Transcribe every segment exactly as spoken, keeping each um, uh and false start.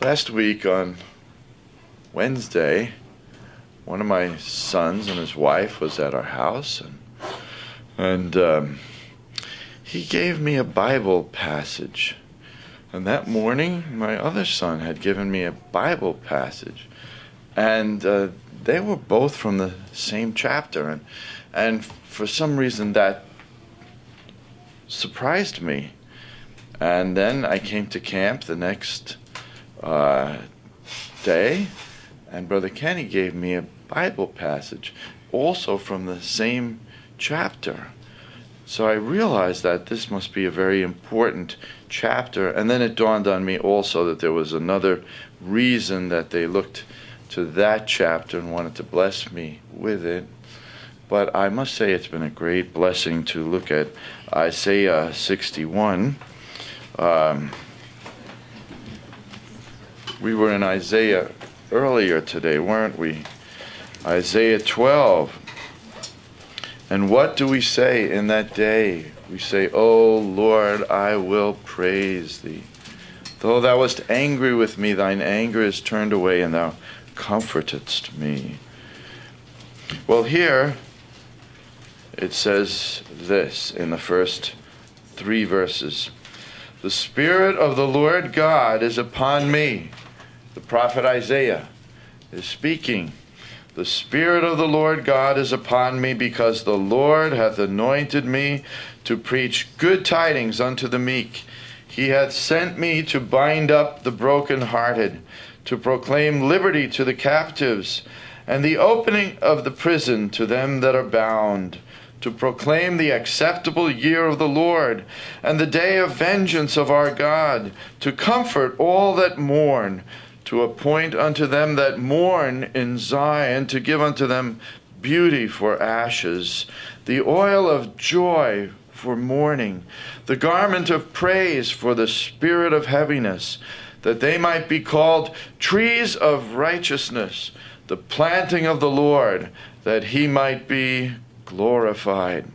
Last week on Wednesday, one of my sons and his wife was at our house, and, and um, he gave me a Bible passage. And that morning, my other son had given me a Bible passage. And uh, they were both from the same chapter. And, and for some reason, that surprised me. And then I came to camp the next uh, day, and Brother Kenny gave me a Bible passage, also from the same chapter. So I realized that this must be a very important chapter. And then it dawned on me also that there was another reason that they looked to that chapter and wanted to bless me with it. But I must say it's been a great blessing to look at Isaiah sixty-one. Um, we were in Isaiah earlier today, weren't we? Isaiah twelve. And what do we say in that day? We say, O Lord, I will praise thee. Though thou wast angry with me, thine anger is turned away, and thou comfortedst me. Well, here it says this in the first three verses. The Spirit of the Lord God is upon me. The prophet Isaiah is speaking. The Spirit of the Lord God is upon me, because the Lord hath anointed me to preach good tidings unto the meek. He hath sent me to bind up the brokenhearted, to proclaim liberty to the captives, and the opening of the prison to them that are bound, to proclaim the acceptable year of the Lord, and the day of vengeance of our God, to comfort all that mourn, to appoint unto them that mourn in Zion, to give unto them beauty for ashes, the oil of joy for mourning, the garment of praise for the spirit of heaviness, that they might be called trees of righteousness, the planting of the Lord, that he might be glorified.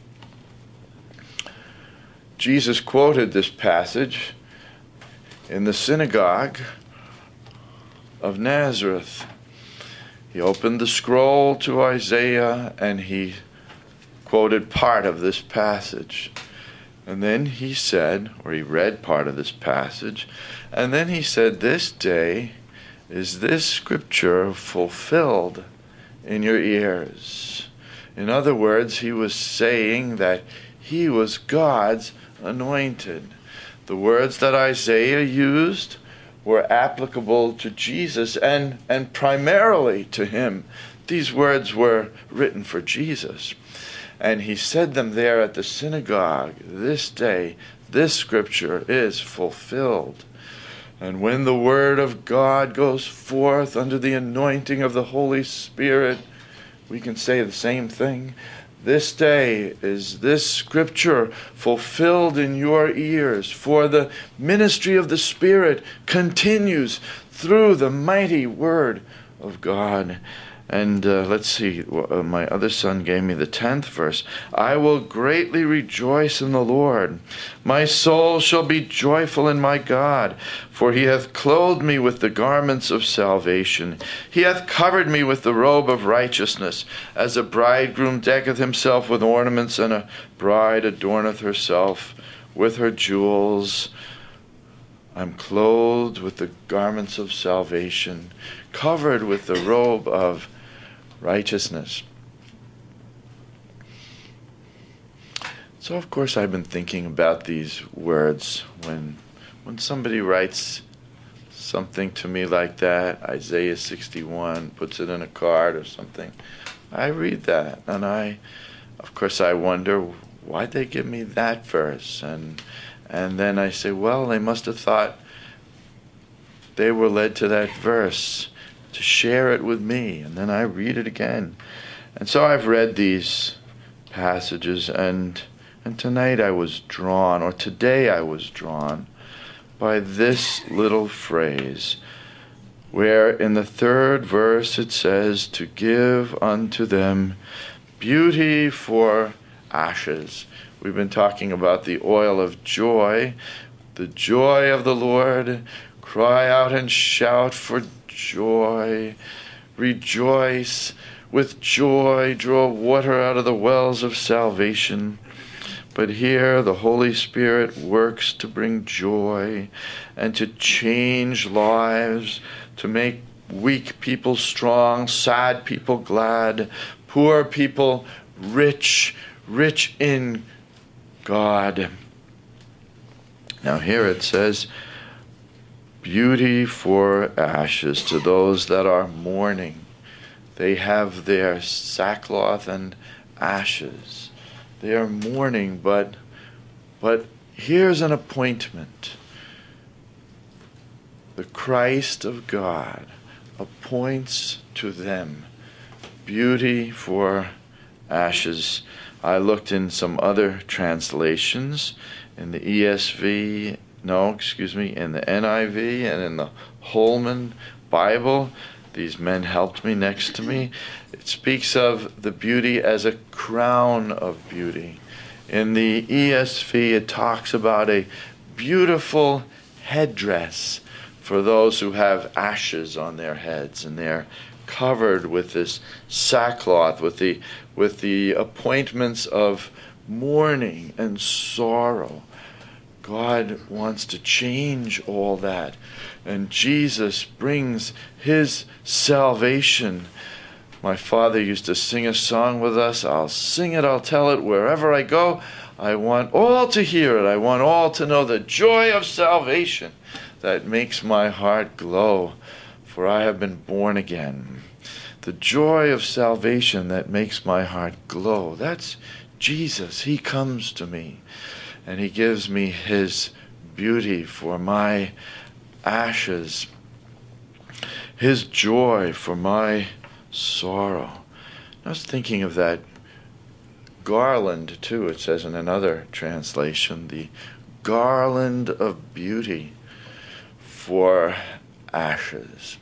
Jesus quoted this passage in the synagogue of Nazareth. He opened the scroll to Isaiah and he quoted part of this passage. And then he said, or he read part of this passage, and then he said, this day is this scripture fulfilled in your ears. In other words, he was saying that he was God's anointed. The words that Isaiah used were applicable to Jesus and, and primarily to him. These words were written for Jesus. And he said them there at the synagogue. This day, this scripture is fulfilled. And when the word of God goes forth under the anointing of the Holy Spirit, we can say the same thing. This day is this scripture fulfilled in your ears, for the ministry of the Spirit continues through the mighty word of God. And uh, let's see, uh, my other son gave me the tenth verse. I will greatly rejoice in the Lord. My soul shall be joyful in my God, for he hath clothed me with the garments of salvation. He hath covered me with the robe of righteousness, as a bridegroom decketh himself with ornaments, and a bride adorneth herself with her jewels. I'm clothed with the garments of salvation, covered with the robe of righteousness. So, of course, I've been thinking about these words when when somebody writes something to me like that, Isaiah sixty-one, puts it in a card or something. I read that, and I, of course, I wonder, why'd they give me that verse? And and then I say, well, they must have thought they were led to that verse to share it with me. And then I read it again. And so I've read these passages, and and tonight I was drawn, or today I was drawn, by this little phrase, where in the third verse it says, to give unto them beauty for ashes. We've been talking about the oil of joy, the joy of the Lord, Cry out and shout for joy. Rejoice with joy. Draw water out of the wells of salvation. But here the Holy Spirit works to bring joy and to change lives, to make weak people strong, sad people glad, poor people rich, rich in God. Now here it says, beauty for ashes to those that are mourning. They have their sackcloth and ashes. They are mourning, but, but here's an appointment. The Christ of God appoints to them beauty for ashes. I looked in some other translations, in the E S V, no, excuse me, in the N I V and in the Holman Bible. These men helped me next to me. It speaks of the beauty as a crown of beauty. In the E S V, it talks about a beautiful headdress for those who have ashes on their heads, and they're covered with this sackcloth, with the with the appointments of mourning and sorrow. God wants to change all that, and Jesus brings his salvation. My father used to sing a song with us. I'll sing it, I'll tell it wherever I go. I want all to hear it. I want all to know the joy of salvation that makes my heart glow, for I have been born again. The joy of salvation that makes my heart glow. That's Jesus. He comes to me, and he gives me his beauty for my ashes, his joy for my sorrow. I was thinking of that garland too. It says in another translation, the garland of beauty for ashes.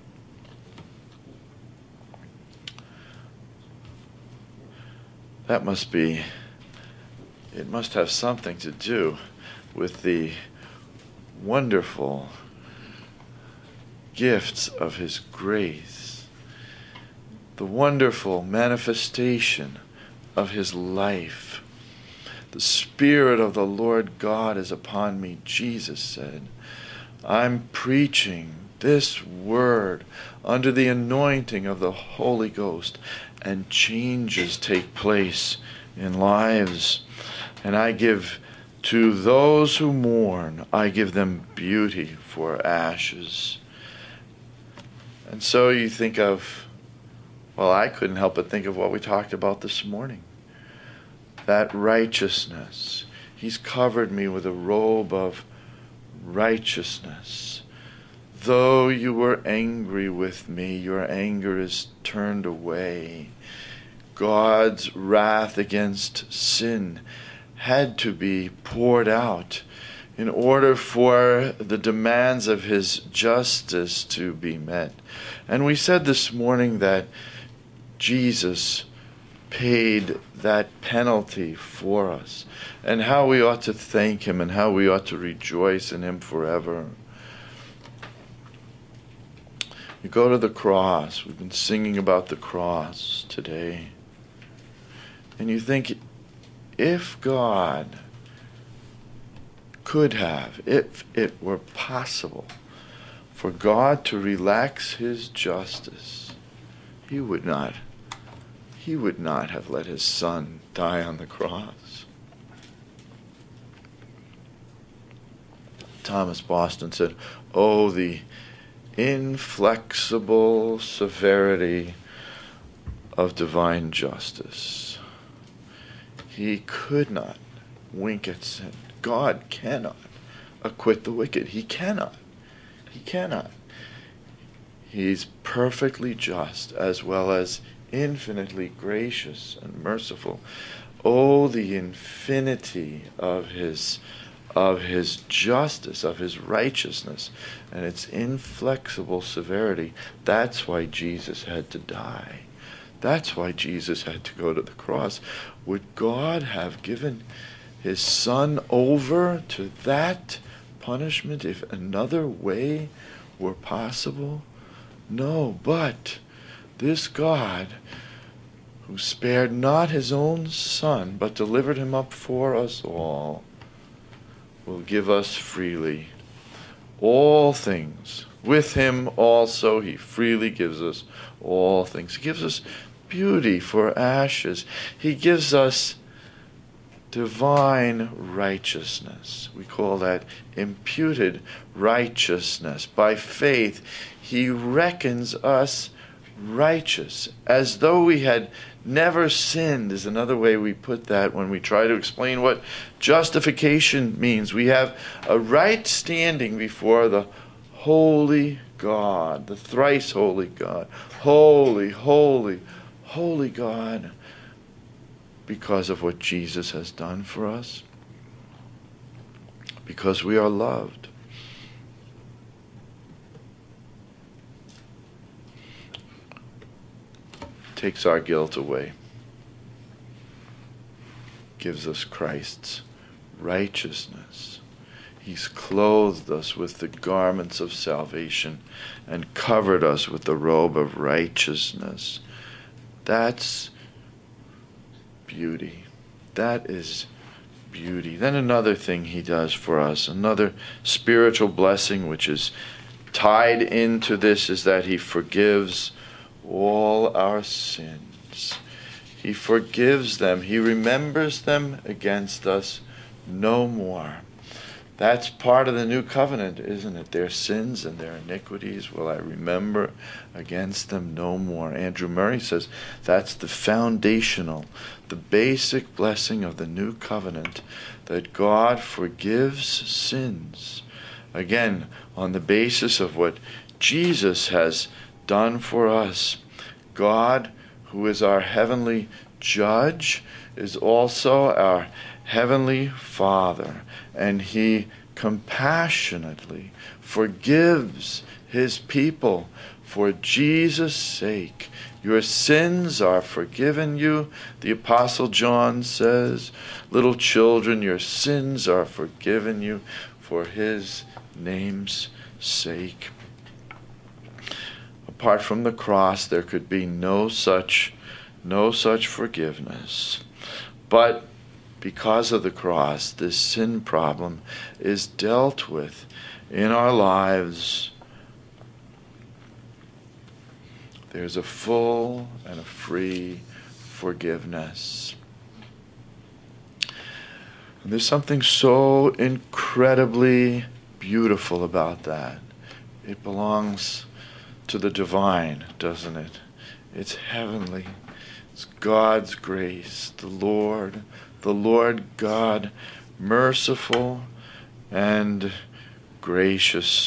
That must be, it must have something to do with the wonderful gifts of his grace, the wonderful manifestation of his life. The Spirit of the Lord God is upon me, Jesus said. I'm preaching this word under the anointing of the Holy Ghost, and changes take place in lives. And I give to those who mourn, I give them beauty for ashes. And so you think of, well, I couldn't help but think of what we talked about this morning. That righteousness. He's covered me with a robe of righteousness. Though you were angry with me, your anger is turned away. God's wrath against sin had to be poured out in order for the demands of his justice to be met. And we said this morning that Jesus paid that penalty for us, and how we ought to thank him and how we ought to rejoice in him forever. You go to the cross. We've been singing about the cross today. And you think, if God could have, if it were possible for God to relax his justice, he would not, he would not have let his son die on the cross. Thomas Boston said, oh, the inflexible severity of divine justice. He could not wink at sin. God cannot acquit the wicked. He cannot. He cannot. He's perfectly just as well as infinitely gracious and merciful. Oh, the infinity of his of his justice, of his righteousness, and its inflexible severity. That's why Jesus had to die. That's why Jesus had to go to the cross. Would God have given his son over to that punishment if another way were possible? No, but this God, who spared not his own Son, but delivered him up for us all, will give us freely all things. With him also he freely gives us all things. He gives us beauty for ashes. He gives us divine righteousness. We call that imputed righteousness. By faith, he reckons us righteous, as though we had never sinned, is another way we put that when we try to explain what justification means. We have a right standing before the holy God, the thrice holy God. Holy, holy, holy God, because of what Jesus has done for us, because we are loved. Takes our guilt away, gives us Christ's righteousness. He's clothed us with the garments of salvation and covered us with the robe of righteousness. That's beauty. That is beauty. Then another thing he does for us, another spiritual blessing which is tied into this, is that he forgives all our sins. He forgives them. He remembers them against us no more. That's part of the new covenant, isn't it? Their sins and their iniquities will I remember against them no more. Andrew Murray says that's the foundational, the basic blessing of the new covenant, that God forgives sins. Again, on the basis of what Jesus has done for us. God, who is our heavenly judge, is also our heavenly Father, and he compassionately forgives his people for Jesus' sake. Your sins are forgiven you. The Apostle John says, little children, your sins are forgiven you for his name's sake. Apart from the cross, there could be no such, no such forgiveness. But because of the cross, this sin problem is dealt with in our lives. There's a full and a free forgiveness. And there's something so incredibly beautiful about that. It belongs to the divine, doesn't it? It's heavenly. It's God's grace, the Lord, the Lord God, merciful and gracious.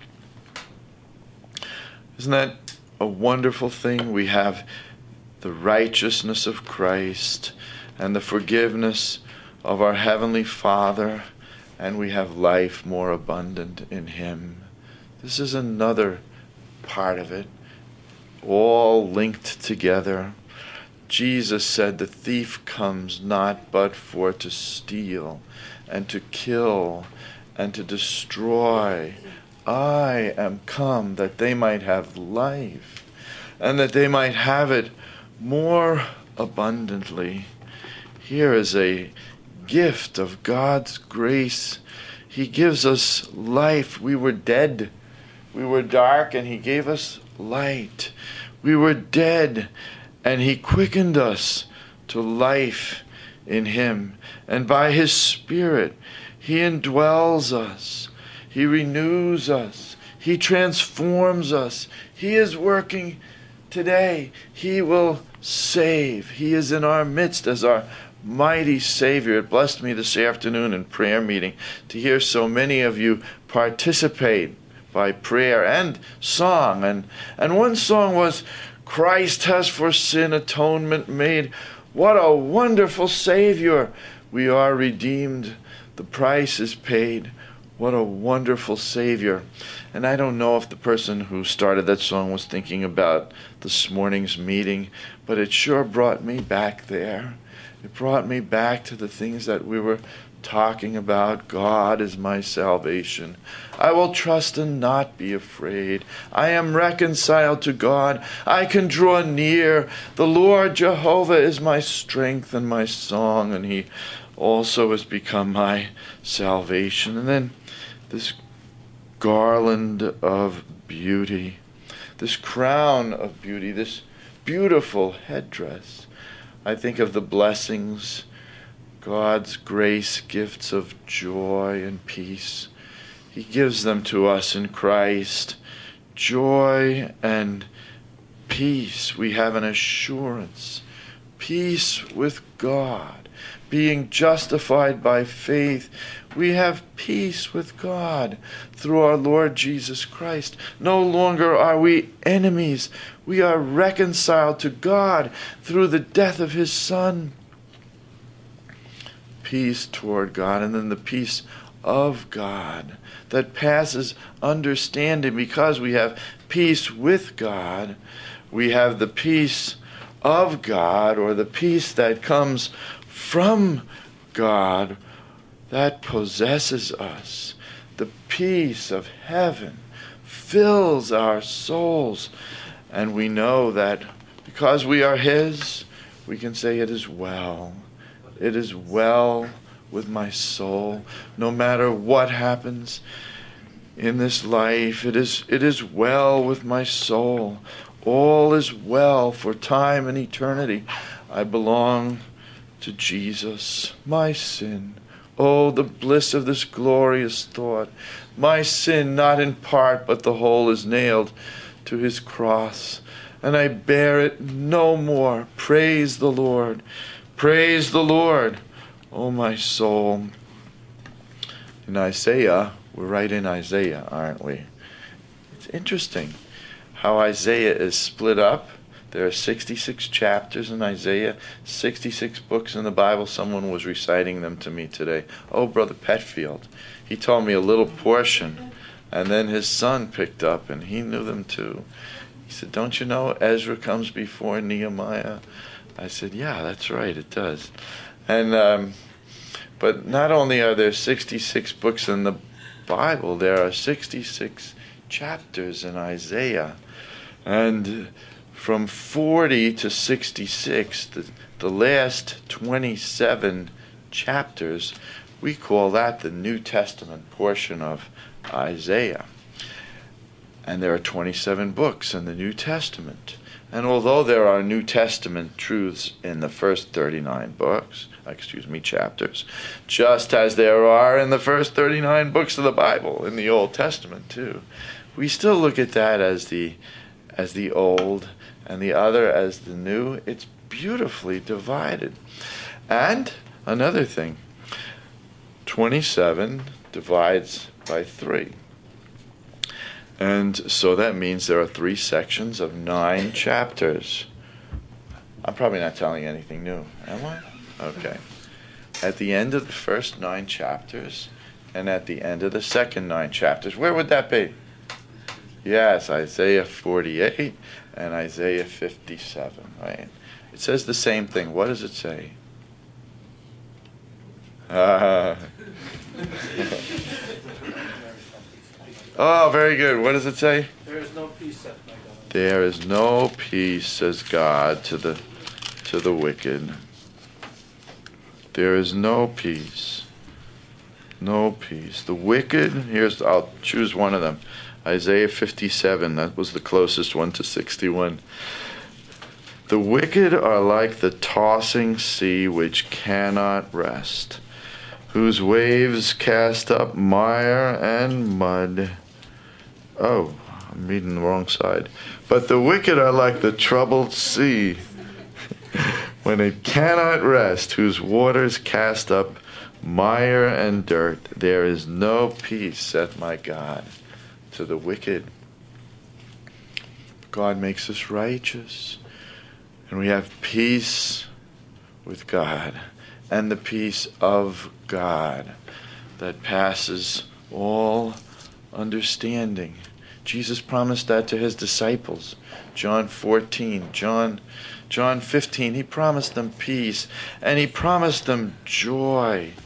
Isn't that a wonderful thing? We have the righteousness of Christ and the forgiveness of our Heavenly Father, and we have life more abundant in Him. This is another part of it, all linked together. Jesus said, the thief comes not but for to steal and to kill and to destroy. I am come that they might have life, and that they might have it more abundantly. Here is a gift of God's grace. He gives us life. We were dead. We were dark, and He gave us light. We were dead, and He quickened us to life in Him. And by His Spirit, He indwells us. He renews us. He transforms us. He is working today. He will save. He is in our midst as our mighty Savior. It blessed me this afternoon in prayer meeting to hear so many of you participate by prayer and song. And, and one song was, Christ has for sin atonement made. What a wonderful Savior. We are redeemed. The price is paid. What a wonderful Savior. And I don't know if the person who started that song was thinking about this morning's meeting, but it sure brought me back there. It brought me back to the things that we were talking about God is my salvation. I will trust and not be afraid. I am reconciled to God. I can draw near. The Lord Jehovah is my strength and my song, and he also has become my salvation. And then this garland of beauty, this crown of beauty, this beautiful headdress. I think of the blessings, God's grace, gifts of joy and peace. He gives them to us in Christ. Joy and peace. We have an assurance. Peace with God. Being justified by faith, we have peace with God through our Lord Jesus Christ. No longer are we enemies. We are reconciled to God through the death of his Son. Peace toward God, and then the peace of God that passes understanding. Because we have peace with God, we have the peace of God, or the peace that comes from God that possesses us. The peace of heaven fills our souls, and we know that because we are his, we can say it is well. It is well with my soul. No matter what happens in this life, it is it is well with my soul. All is well for time and eternity. I belong to Jesus. My sin, oh, the bliss of this glorious thought. My sin, not in part, but the whole, is nailed to his cross, and I bear it no more. Praise the Lord. Praise the Lord, oh my soul. In Isaiah, we're right in Isaiah, aren't we? It's interesting how Isaiah is split up. There are sixty-six chapters in Isaiah, sixty-six books in the Bible. Someone was reciting them to me today. Oh, Brother Petfield. He told me a little portion, and then his son picked up, and he knew them too. He said, don't you know Ezra comes before Nehemiah? I said, yeah, that's right, it does. And um, but not only are there sixty-six books in the Bible, there are sixty-six chapters in Isaiah. And from forty to sixty-six, the, the last twenty-seven chapters, we call that the New Testament portion of Isaiah. And there are twenty-seven books in the New Testament. And although there are New Testament truths in the first thirty-nine books, excuse me, chapters, just as there are in the first thirty-nine books of the Bible, in the Old Testament too, we still look at that as the as the old and the other as the new. It's beautifully divided. And another thing, twenty-seven divides by three. And so that means there are three sections of nine chapters. I'm probably not telling you anything new, am I? Okay. At the end of the first nine chapters, and at the end of the second nine chapters, where would that be? Yes, Isaiah forty-eight and Isaiah fifty-seven, right? It says the same thing. What does it say? Uh, Oh, very good. What does it say? There is no peace, saith my God. There is no peace, says God, to the to the wicked. There is no peace. No peace. The wicked, here's, I'll choose one of them. Isaiah fifty-seven, that was the closest one to sixty-one. The wicked are like the tossing sea which cannot rest, whose waves cast up mire and mud. Oh, I'm reading the wrong side. But the wicked are like the troubled sea, when it cannot rest, whose waters cast up mire and dirt. There is no peace, saith my God, to the wicked. God makes us righteous, and we have peace with God, and the peace of God that passes all understanding. Jesus promised that to his disciples. John fourteen, John, John fifteen, he promised them peace, and he promised them joy,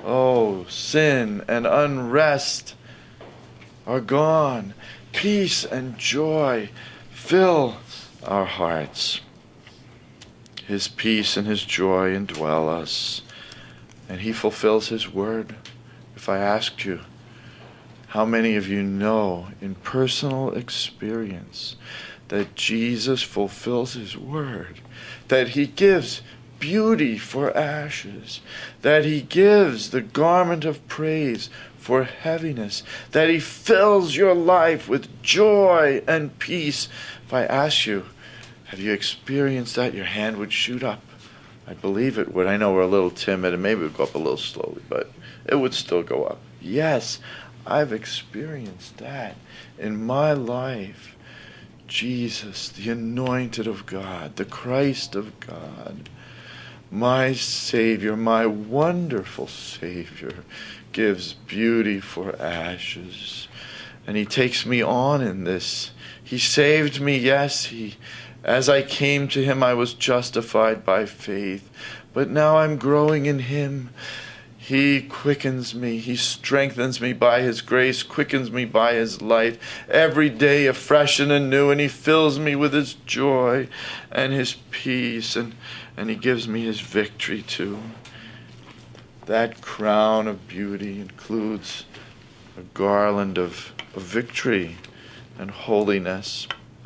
Oh, sin and unrest are gone. Peace and joy fill our hearts. His peace and his joy indwell us, and he fulfills his word. If I asked you, how many of you know in personal experience that Jesus fulfills his word, that he gives beauty for ashes, that he gives the garment of praise for heaviness, that he fills your life with joy and peace? If I ask you, have you experienced that? Your hand would shoot up. I believe it would. I know we're a little timid and maybe it would go up a little slowly, but it would still go up. Yes, I've experienced that in my life. Jesus, the anointed of God, the Christ of God, my Savior, my wonderful Savior, gives beauty for ashes. And he takes me on in this. He saved me, yes. He, as I came to him, I was justified by faith. But now I'm growing in him. He quickens me. He strengthens me by his grace, quickens me by his light, every day afresh and anew, and he fills me with his joy and his peace, and, and he gives me his victory too. That crown of beauty includes a garland of, of victory and holiness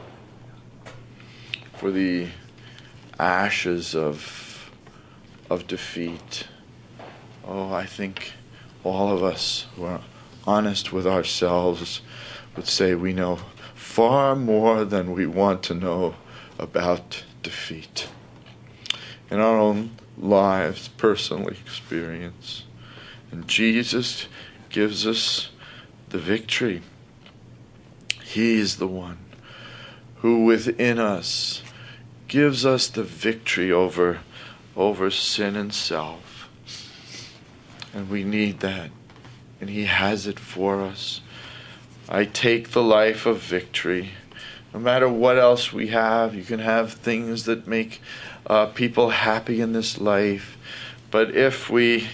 for the ashes of, of defeat. Oh, I think all of us who are honest with ourselves would say we know far more than we want to know about defeat. In our own lives, personal experience. And Jesus gives us the victory. He is the one who within us gives us the victory over, over sin and self. And we need that. And he has it for us. I take the life of victory. No matter what else we have, you can have things that make uh, people happy in this life. But if we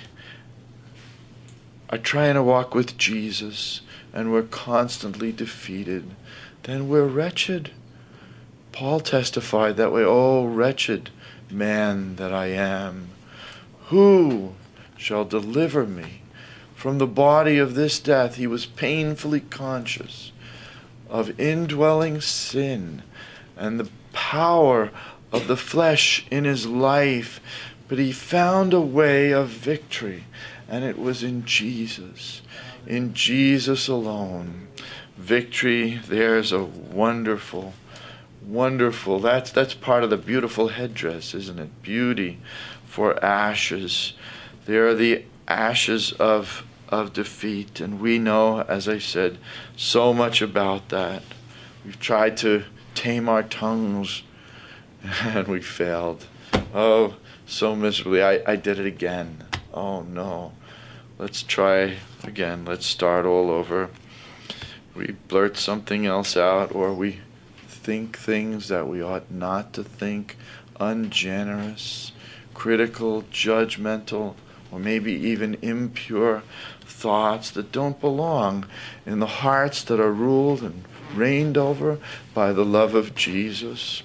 are trying to walk with Jesus and we're constantly defeated, then we're wretched. Paul testified that way. Oh, wretched man that I am. Who shall deliver me from the body of this death? He was painfully conscious of indwelling sin and the power of the flesh in his life, but he found a way of victory, and it was in Jesus, in Jesus alone. Victory, there's a wonderful, wonderful, that's, that's part of the beautiful headdress, isn't it? Beauty for ashes. There are the ashes of, of defeat, and we know, as I said, so much about that. We've tried to tame our tongues, and we failed. Oh, so miserably. I, I did it again. Oh, no. Let's try again. Let's start all over. We blurt something else out, or we think things that we ought not to think, ungenerous, critical, judgmental, or maybe even impure thoughts that don't belong in the hearts that are ruled and reigned over by the love of Jesus.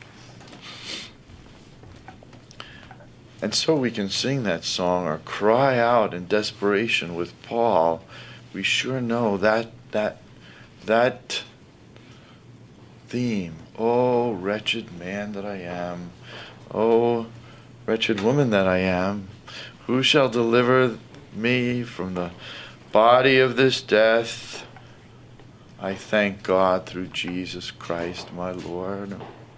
And so we can sing that song or cry out in desperation with Paul. We sure know that that that theme. Oh, wretched man that I am. Oh, wretched woman that I am. Who shall deliver me from the body of this death? I thank God through Jesus Christ, my Lord.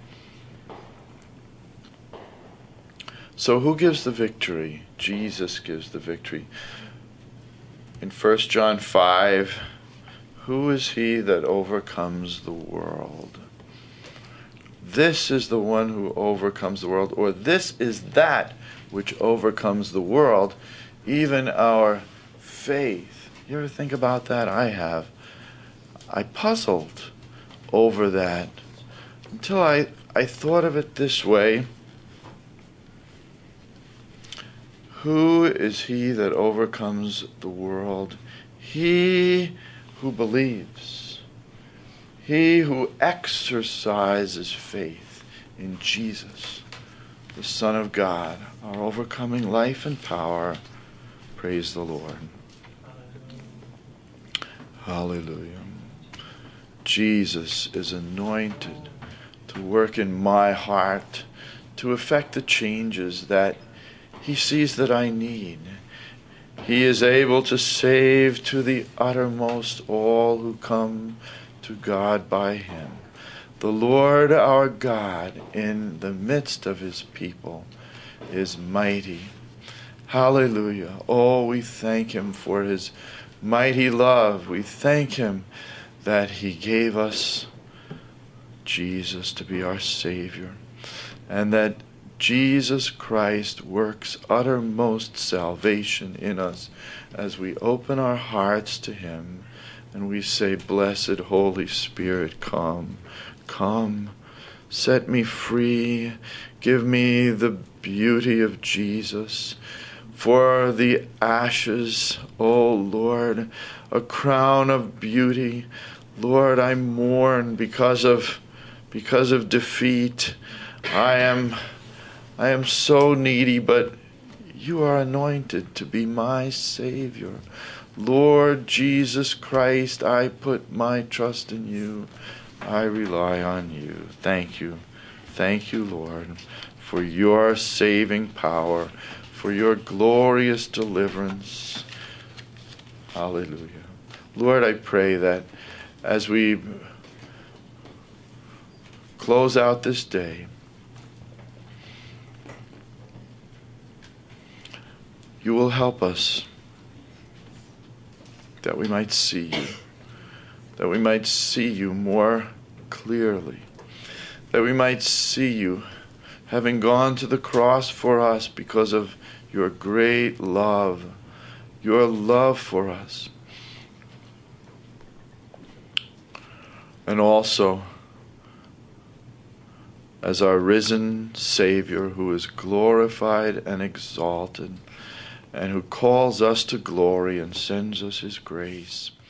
So who gives the victory? Jesus gives the victory. In First John five, who is he that overcomes the world? This is the one who overcomes the world, or this is that which overcomes the world, even our faith. You ever think about that? I have. I puzzled over that until I, I thought of it this way. Who is he that overcomes the world? He who believes. He who exercises faith in Jesus, the Son of God, our overcoming life and power. Praise the Lord. Hallelujah. Jesus is anointed to work in my heart, to effect the changes that he sees that I need. He is able to save to the uttermost all who come to God by him. The Lord our God in the midst of his people is mighty. Hallelujah. Oh, we thank him for his mighty love. We thank him that he gave us Jesus to be our Savior, and that Jesus Christ works uttermost salvation in us as we open our hearts to him and we say, Blessed Holy Spirit, come, come, set me free, give me the beauty of Jesus. For the ashes, O Lord, a crown of beauty. Lord, I mourn because of because of defeat. I am I am so needy, but you are anointed to be my Savior. Lord Jesus Christ, I put my trust in you. I rely on you. Thank you. Thank you, Lord, for your saving power, for your glorious deliverance. Hallelujah. Lord, I pray that as we close out this day, you will help us that we might see you, that we might see you more clearly, that we might see you having gone to the cross for us because of your great love, your love for us. And also as our risen Savior, who is glorified and exalted, and who calls us to glory and sends us his grace.